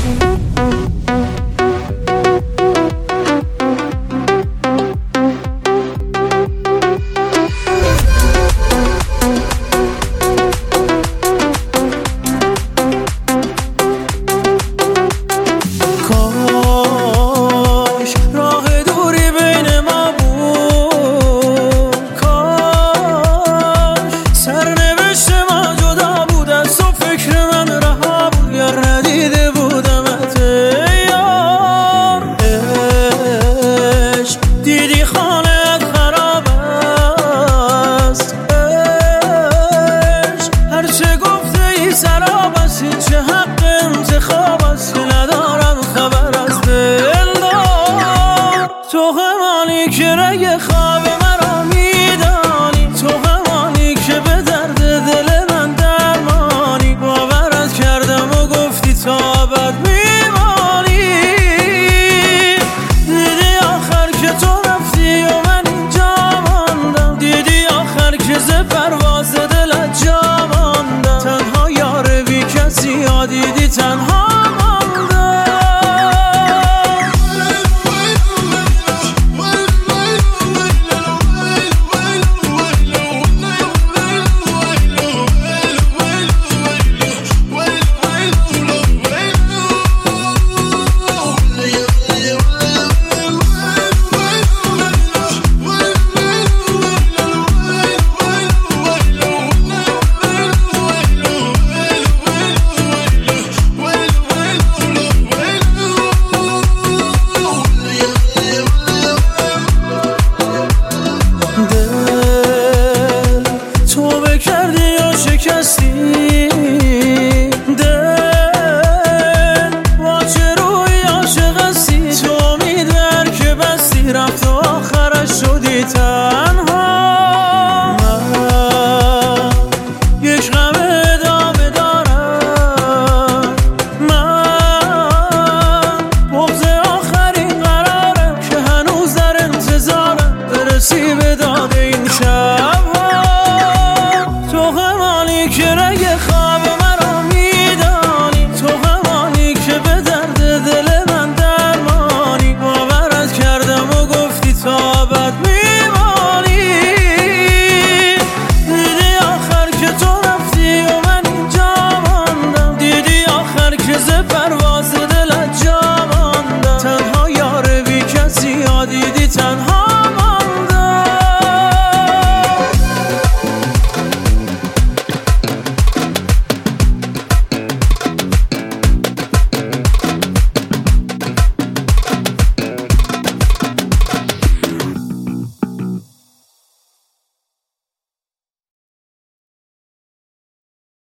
چه حق انتخاب است ندارم خبر از دلدار. تو همانی که رگ خواب مرا میدانی، تو همانی که به درد دل من درمانی. باورت کردم و گفتی تا ابد میمانی. دیدی آخر که تو رفتی و من اینجا ماندم، دیدی آخر که ز پرواز دلت جا ماندم. تنها یار بی کسی ها دیدی تنها